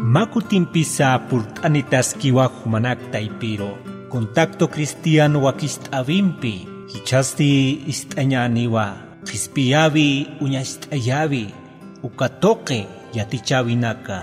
Makutimpisa purtanitas kiwa humanak taipiro. Contacto cristiano wakistavimpi. Hichasti istañaniwa. Hispiavi uñastayavi. Ukatoke yatichabinaka.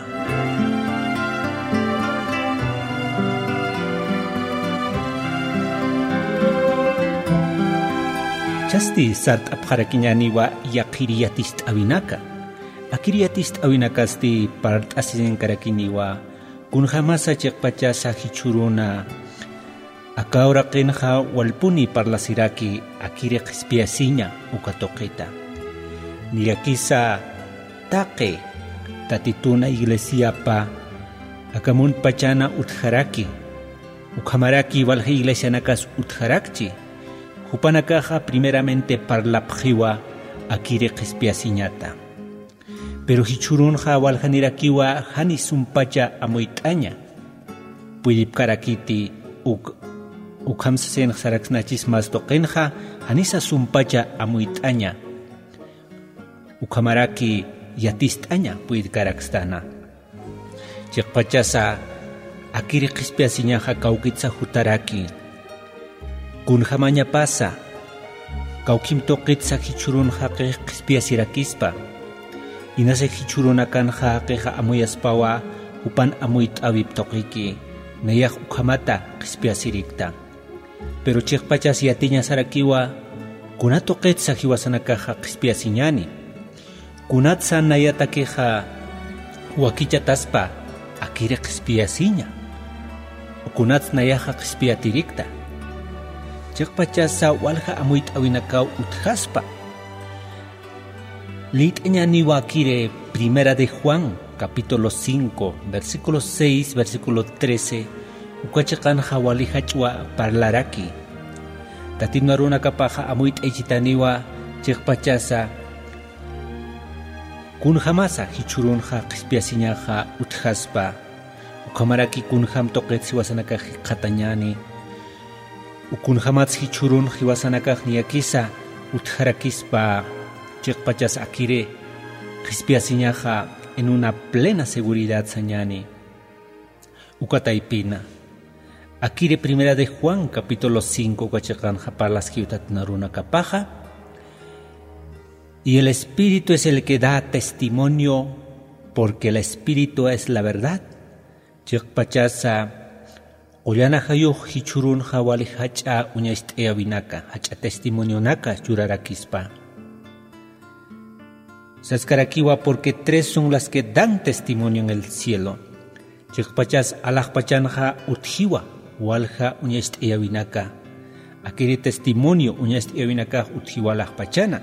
Chasti sart apjarakiñaniwa yakiriatist abinaka. Akiriatist awinakasti part asisen karakiniwa kun jamasa chekpachasa hichuruna akaura qinja walpuni parlasiraki akire qispiasiña ukatoqita niyakisa taqe tatituna iglesiapa akamun pachana utjaraki ukhamaraki walja iglesianakas utjarakchi hupanakaja primeramente parlapjiwa akire qispiasiñata. Pero hichurunja waljanirakiwa hani sumpacha amoitaña. Puidip karakiti ukhamsasen saraksnachis mas toqenja hanisa sumpacha amoitaña. Ukhamaraki yatistaña puid karakstana. Chikpachasa akiri qispiasiñaja kaukitsa hutaraki. Kunjamaña pasa. Kaukim toqitsa hichurunja qispiasirakispa. Inase hichurunakan qeqa amuyaspawa upan amuyt awip toqiki nayaq ukhamata qispiasirikta. Pero chiqpachas yatiña sarakiwa kunato qetsa hiwasanakaqa qispiasiñani. Kunatsa nayatakiqa wakichataspa akire qispiasiña. Kunats nayaqa qispiatirikta. Chiqpachasa walja amuyt awinakaw uthaspa. Litñaniwa kire Primera de Juan, capítulo 5, versículo 6, versículo 13, ukachakan hawalihachwa parlaraki. Tatinaruna kapaja amuit echitaniwa chikpachasa kunjamasa hichurunja qispiasiñaja uthaspa ukamaraki kunjam toqetsi wasanaka qatañani ukunjamats hichurun hiwasanaka niyakisa utharakispa Chikpachas akire qispiasiñaja en una plena seguridad sañani. Ukataipina. Akire Primera de Juan, capítulo 5, kachakanja parlas kiutatnaruna kapaja. Y el Espíritu es el que da testimonio, porque el Espíritu es la verdad. Chikpachasa Ollana hayuq hichurun hawali hacha uñaist'eawinaka, hacha testimonio naka yurarakispa. Saskarakiwa porque tres son las que dan testimonio en el cielo. Chikpachas alajpachanja utjiwa, walja uñaist'eawinaka. Akiri testimonio uñaist'eawinaka utjiwa alajpachana.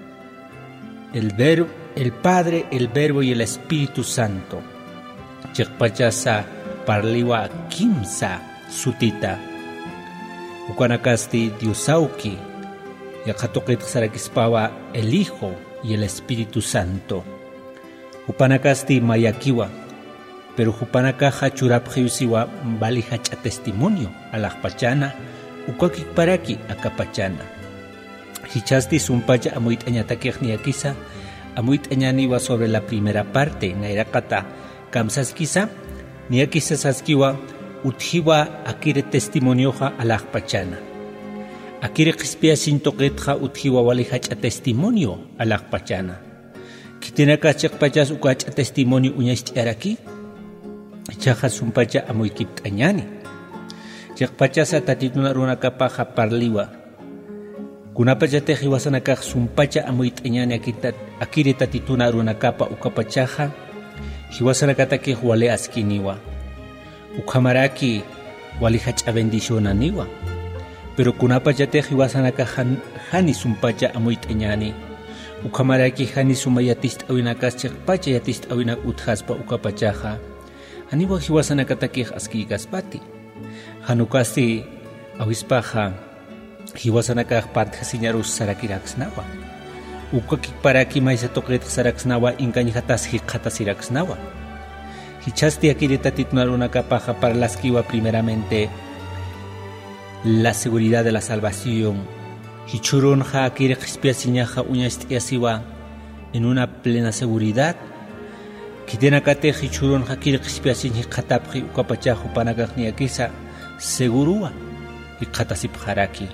El Padre, el Verbo y el Espíritu Santo. Chikpachasa parliwa kimsa sutita. Ukanakasti diosauki. Yakatoqit sarakispawa el Hijo y el Espíritu Santo. Upanakasti mayakiwa, pero hupanakaja churapjiusiwa balihacha testimonio alajpachana, ukakikparaki akapachana. Hichasti sumpacha amuit añatakijniakisa, amuit añaniwa sobre la primera parte, nairakata kamsaskisa, niakisa saskiwa, utjiwa akire testimonioja alajpachana. Akire qispiasin toqetja utjiwa walihacha testimonio alajpachana. Kitinaka chikpachas ukacha testimonio uñaist'araki. Chaja sumpacha amuykipt'añani. Chikpachasa tatituna runakapaja parliwa. Kunapacha hiwasanakaq sumpacha amuyt'añani akire tatituna runakapa ukapachaja. Hiwasanakatakej wale askiniwa. Ukhamaraki walihacha bendicionaniwa. Pero kunapacha hiwasanaka hani sumpacha amuyt'añani. Ukhamaraki hani sumayatist awinakas chikpacha yatist awinak uthaspa ukapachaja. Haniwa hiwasanakatakej askikaspati. Hanukasti awispaja hiwasanakaj partjasiñarus sarakiraksnawa. Ukakikparaki maysa toqet saraksnawa inkañijatas hiqatasiraksnawa. Hichasti akire tatitnarunakapaja parlaskiwa primeramente la seguridad de la salvación. Hichurunja akire qispiasiñaja uñaist'easiwa en una plena seguridad Kitenakate hichurun hakiri qishpiasin hiqatapqi ukapacha hupanakaqniyakisa segurua hiqatasip haraki.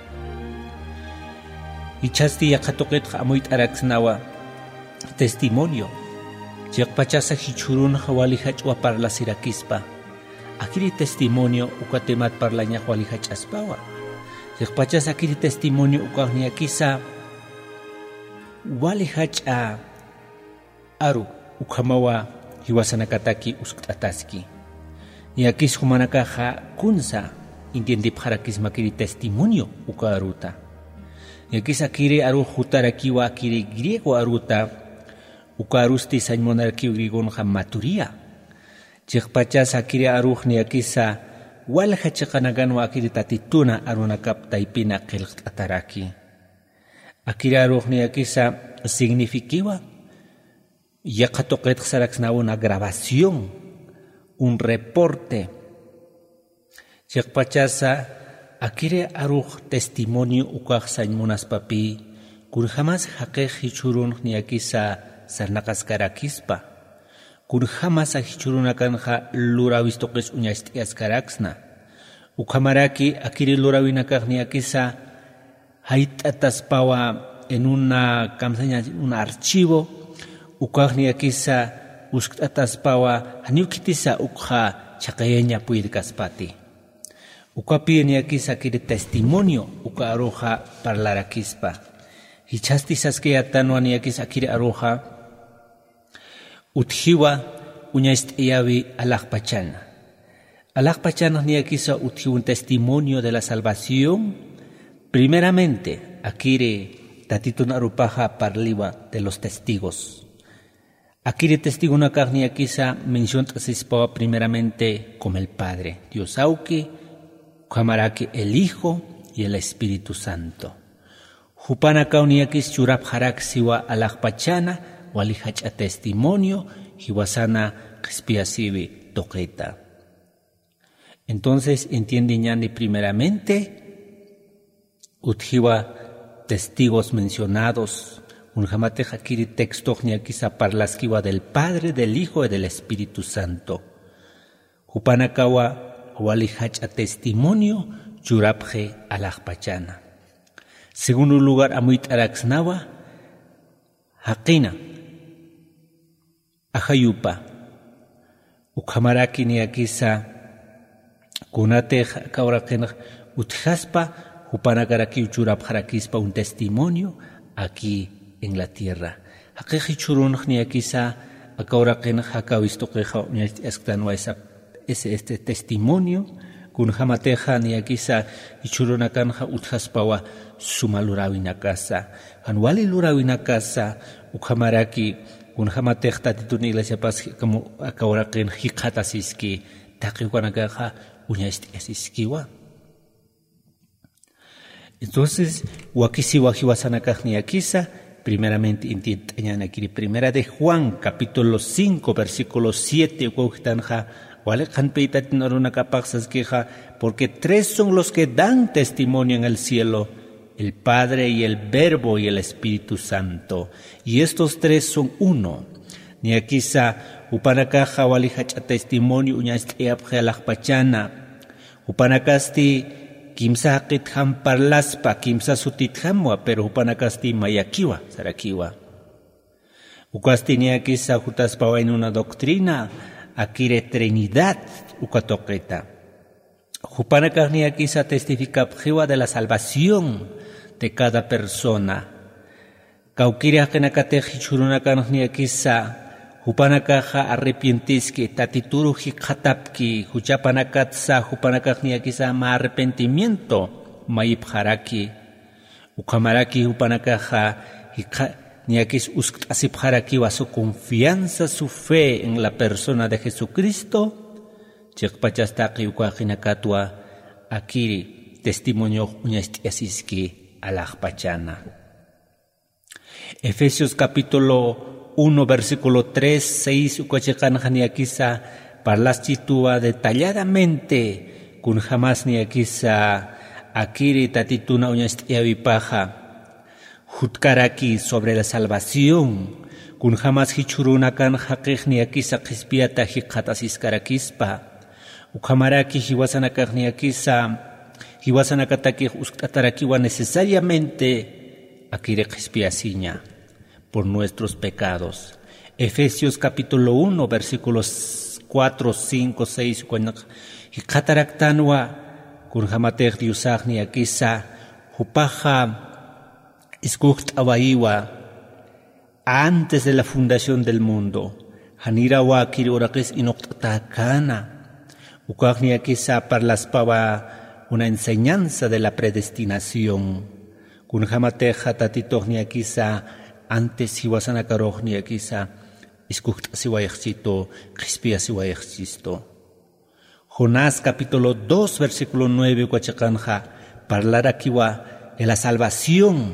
Ichasti yaqatoqitqa amuyt araksnawa testimonio. Chiqpachasa hichurun hawali hachwa parla sirakispa. Akiri testimonio ukatemat parlaña hawali hachaspawa. Chiqpachasa akiri testimonio ukaqniyakisa wali hacha aru ukamawa hiwasanakataki uskataski. Yakis humanakaja kunsa intiendi parakis makiri testimonio ukaruta. Yakis akiri aru jutarakiwa akiri griego aruta ukarusti sañmonarki grigonja maturia. Chiqpachas akiri aruhni yakisa walha chiqanaganwa akiri tatituna arunakap taipina qilqataraki. Akiri aruhni yakisa signifiquiwa yaqatoqetqsaraksna una grabación, un reporte. Chiqpachasa akiri aruj testimonio ukaq sañmunaspapi kun jamás haqej hichurun niyakisa sarnaqaskarakispa kun jamás hichurunakanja lurawistoqis uñastiaskaraksna ukamaraki akiri lurawinakaq niyakisa hayt'ataspawa en una kamsaña un archivo ukaq niyakisa usk'ataspawa haniukitisa ukja chaqayeña puirkaspati ukapi niyakisa akiri testimonio uka aruja parlarakispa hichasti saskeyatanuan niyakisa akiri aruja utjiwa uñaist'iyawi alaqpachana. Alaqpachana niyakisa utjiwa un testimonio de la salvación. Primeramente, akiri tatitun arupaja parliwa de los testigos. Akiri testigo nakaq niyakisa mención tasispawa primeramente como el Padre, Dios auki, kamaraki el Hijo y el Espíritu Santo. Hupanakaw niyakis churap harak siwa alaqpachana wali hacha testimonio hiwasana qispiasibi toqeta. Entonces entienden ya primeramente utjiwa testigos mencionados unjamate hakiri texto ñakisa parlaskiwa del Padre, del Hijo y del Espíritu Santo. Hupanakawa wali hacha testimonio churapje alaqpachana. Segundo lugar amuyt araksnawa haqina ajayupa ukhamaraki niyakisa kunate kauraqina utjaspa upanakaraki uchurapjarakispa un testimonio aquí en la tierra. Haqiji churunaj niyakisa akauraqina hakawistoqeja niyasqtanwa este testimonio kunjamateja niyakisa ichurunakanja utjaspawa sumalurawinakasa hanwali lurawinakasa ukhamaraki kunjamatej tatitun iglesiapas como akauraqin hiqatasiski taqiwanakaja uñaist'asiskiwa. Entonces wakisiwa hiwasanakaj niyakisa primeramente intiñanakiri primera de Juan capítulo 5 versículo 7 ukawjtanja wale qanpeitatin arunakapaqsasquija porque tres son los que dan testimonio en el cielo, el Padre y el Verbo y el Espíritu Santo. Y estos tres son uno. Niyakisa upanakaja wali hacha testimonio uñast'iyapje alaqpachana. Upanakasti kimsa haqitjam parlaspa, kimsa sutitjamwa, pero upanakasti mayakiwa, sarakiwa. Ukasti niyakisa jutaspawa en una doctrina akire Trinidad ukatoqeta. Jupanakaj niyakisa testificapjiwa de la salvación de cada persona. Kaukiri haqinakatej hichurunakanaj niyakisa jupanakaja arrepientiski tatituru hiqhatapki huchapanakatsa jupanakaj niyakisa ma arrepentimiento mayipjaraki ukamaraki jupanakaja niyakis usk'asipjaraki wa su confianza, su fe en la persona de Jesucristo chiqpachastaqi ukajinakatwa akiri testimonio uñast'asiski alaqpachana. Efesios capítulo 1 versículo 3, 6 ukachiqanqa niyakisa parlaschitúa detalladamente kun jamás niyakisa akiri tatituna uñast'iyawipaja jutkaraki sobre la salvación kun jamás hichurunakan haqiqniakisa qispiata hiqatasiscarakispa ukamaraki hiwasanakataki uskatarakiwa necesariamente akire qispiasiña por nuestros pecados. Efesios capítulo 1 versículos 4, 5, 6 hiqataraktanwa kun hamatej diusaqniakisa hupaja iskuqt'awaiwa antes de la fundación del mundo. Hanirawa kiri orakis inoqtatakana. Ukaqniakisa parlaspaba una enseñanza de la predestinación. Kunjamateja tatitoqniakisa antes hiwasanakaroqniakisa iskuqt'asiwayaqchito qispiasiwayaqchisto. Jonás capítulo 2 versículo 9 kuachaqanja parlarakiwa de la salvación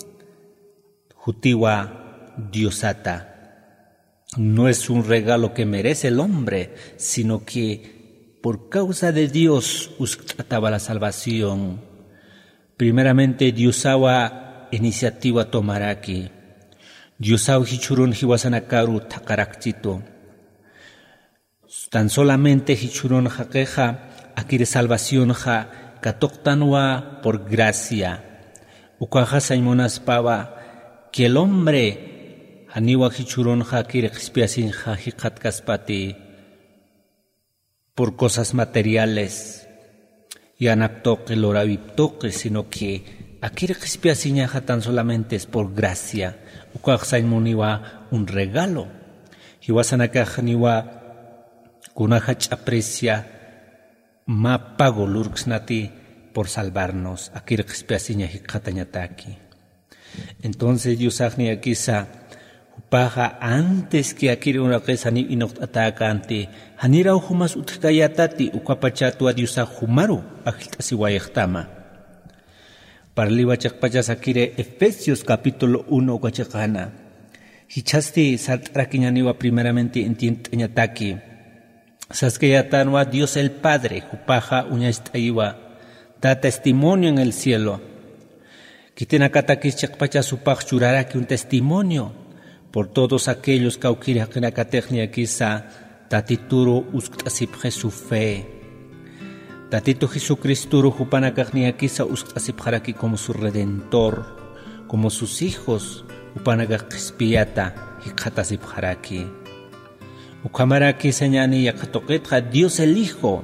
jutiwa Diosata. No es un regalo que merece el hombre, sino que por causa de Dios usataba la salvación. Primeramente Diosawa iniciativa tomaraki. Diosawa hichurun hiwasanakaru takarakchito. Tan solamente hichurun hakeja akire salvación ha katoktanwa por gracia. Ukaja saimonaspava que el hombre Haniwa hichurun hakire qispiasin hiqatkaspati por cosas materiales y anaptoque loraviptoque, sino que akire qispiasiña tan solamente es por gracia. Ukaqsaimoniwa un regalo. Hiwasanakajniwa kunahach aprecia ma pago lurksnati por salvarnos. Akire qispiasiña hiqatañataki. Entonces Diosaqni akisa paja antes que akiri una kesani inoqtatakante hanira ujumas utkayatati ukapachatu adiusa humaru agiltasiwayaqtama. Parliwachaqpachas akire Efesios capítulo 1 ukachaqana. Hichasti saltrakiñaniwa primeramente entienteñataki. Saskeyatanwa Dios el Padre hupaja uñastaiwa da testimonio en el cielo. Kitenakatakis chaqpachas upaj churaraki un testimonio por todos aquellos que quisa tatituro usktasipje su fe. Tatito Jesucristo hupanakakniakisa usktasipjaraki como su redentor, como sus hijos upanakakispiata hikatasipjaraki. Ukamaraki señani yakatoquetja Dios el Hijo.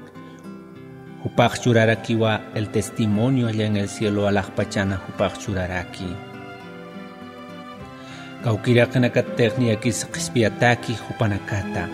Upaj churarakiwa el testimonio allá en el cielo alajpachana upaj churaraki. Kaukirakanakaterniakis qispiataki hupanakata.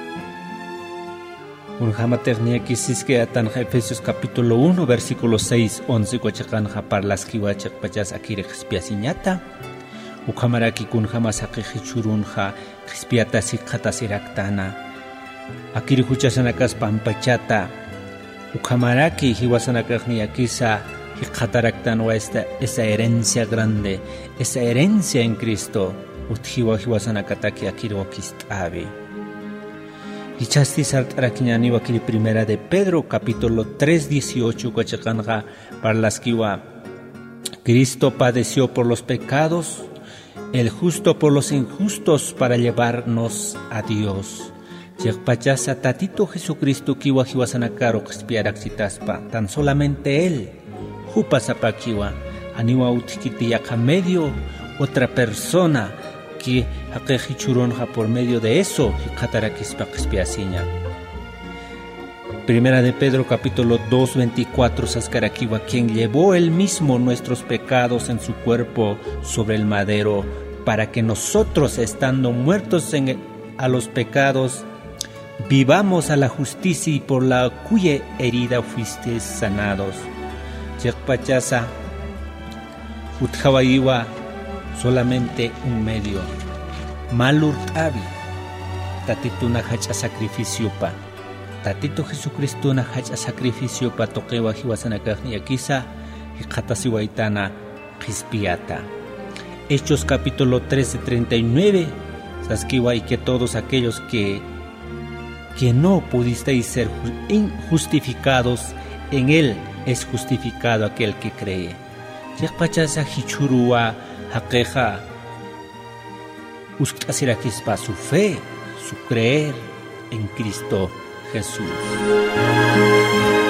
Unjamaterniakis iskeatanja Efesios capítulo 1 versículo 6, 11 kuachaqanja parlaskiwachaqpachas akire qispiasiñata. Ukamaraki kunjamasaqi hichurunja qispiatasi qatasiraktana. Akiri huchasanakas pampachata. Ukamaraki hiwasanakajniakisa hiqataraktanwa esa herencia grande, esa herencia en Cristo. Utjiwa hiwasanakataki akiriwakist'avi. Hichasti sart'arakiñani wakiri primera de Pedro capítulo 3, 18 kuachaqanja parlaskiwa. Cristo padeció por los pecados, el justo por los injustos para llevarnos a Dios. Chekpachasa tatito Jesucristo kiwa hiwasanakaro qispiaraksitaspa, tan solamente Él. Hupasapakiwa, aniwa utkitiyaqa medio otra persona que hakejichuronja por medio de eso hiqatarakispa qispiasiña. Primera de Pedro capítulo 2, 24 saskarakiwa, quien llevó él mismo nuestros pecados en su cuerpo sobre el madero, para que nosotros, estando muertos a los pecados, vivamos a la justicia y por la cuya herida fuisteis sanados. Chekpachasa utjawaiwa solamente un medio. Malur abi tatituna hacha sacrificio pa. Tatito Jesucristo na hacha sacrificio pa toquewa hiwasanakajni akisa hiqatasiwaitana qispiata. Hechos capítulo 13, 39 saskiwa, y que todos aquellos que no pudisteis ser injustificados, en él es justificado aquel que cree. Chekpachasa hichurua hakeja Usk'asiraquispa su fe, su creer en Cristo Jesús.